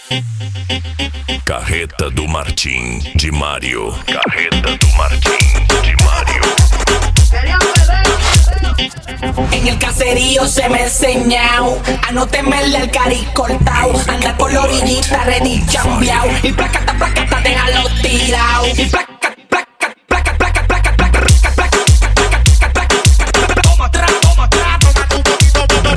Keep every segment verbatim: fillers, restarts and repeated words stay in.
Carreta do Martim, de Mário. Carreta do Martim, de Mário. En el caserío se me enseñao a no temerle al cari cortao. Anda con la orillita ready chambeao. Y placata, placata, déjalo tirao. Y placa, placa, placa, placa, placa, placa, placa, placa, placa, placa. Toma atrás, toma atrás, toma un poquito de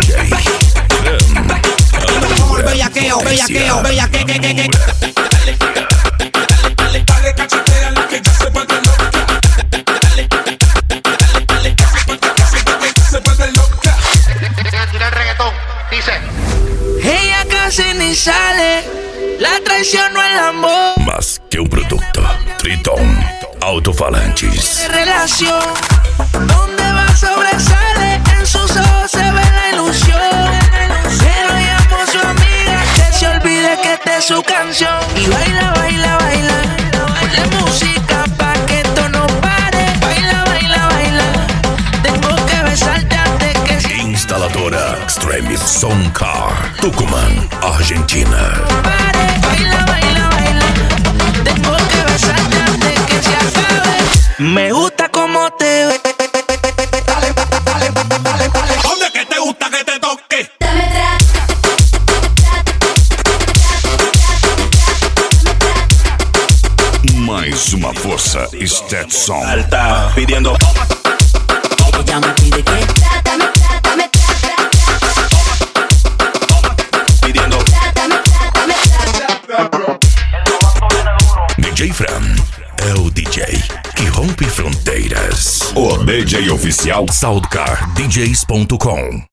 bellaqueo, bellaqueo, bellaqueo, que, que, que. Dale, dale, dale, dale, cachetea la que ya se vuelve loca. Dale, dale, dale, que se vuelve loca. Tira el reggaetón, dice. Ella casi ni sale, la traicionó el amor. Más que un producto, Triton Altofalantes. Relación, donde va sobresale, en sus ojos se ve la ilusión. Pero llamo a su amiga que se olvide que esta es su canción. Y baila, baila, baila, la música pa' que esto no pare. Baila, baila, baila, tengo que besarte antes que se Instaladora Extreme Sound Car, Tucumán, Argentina. pare. Baila, baila, baila, tengo que besarte antes que se acabe. Me gusta como te ves. Dale, dale, dale, dale. ¿Dónde que te gusta que te toque? Mais uma força Stetson. Alta, pidiendo. Ella me pide que Pidiendo. D J Fran é o D J que rompe fronteiras. O D J oficial Soundcar D Js ponto com.